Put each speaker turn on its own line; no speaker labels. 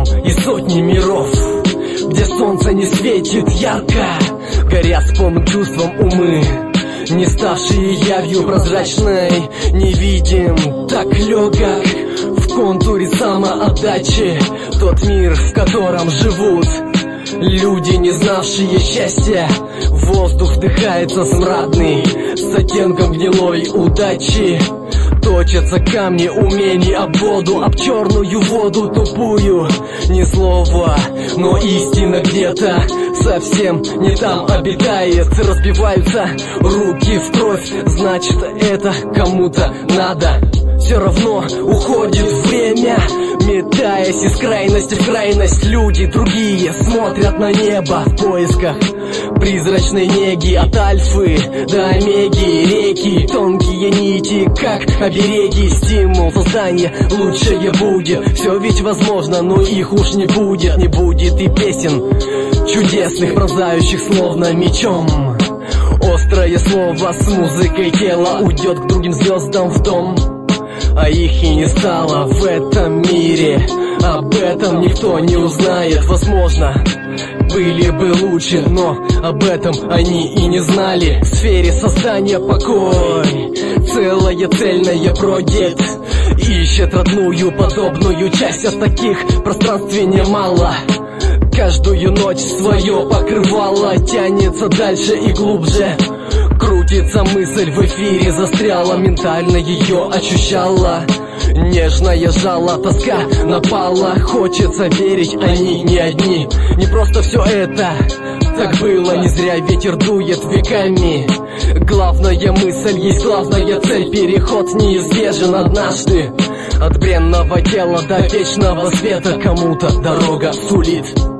и сотни миров, где солнце не светит ярко, горят с полным чувством умы, не ставшие явью прозрачной. Не видим так легок в контуре самоотдачи тот мир, в котором живут люди, не знавшие счастья. Воздух вдыхается смрадный, с оттенком гнилой удачи. Точатся камни умений об воду, об черную воду тупую. Ни слова, но истина где-то совсем не там обитает. Разбиваются руки в кровь, значит это кому-то надо. Все равно уходит время, метаясь из крайности в крайность. Люди другие смотрят на небо в поисках призрачной неги. От альфы до омеги реки, тонкие нити, как обереги. Стимул создания лучшее будет. Все ведь возможно, но их уж не будет. Не будет и песен чудесных, пронзающих словно мечом. Острое слово с музыкой тела уйдет к другим звездам в дом, а их и не стало в этом мире. Об этом никто не узнает. Возможно, были бы лучше, но об этом они и не знали. В сфере создания покой целая цельная бродит, ищет родную подобную часть, а таких в пространстве немало. Каждую ночь свое покрывало тянется дальше и глубже. Крутится мысль в эфире, застряла, ментально ее ощущала. Нежное жало, тоска напала. Хочется верить, они не одни. Не просто все это так было, не зря ветер дует веками. Главная мысль есть главная цель. Переход неизбежен однажды. От бренного тела до вечного света кому-то дорога сулит.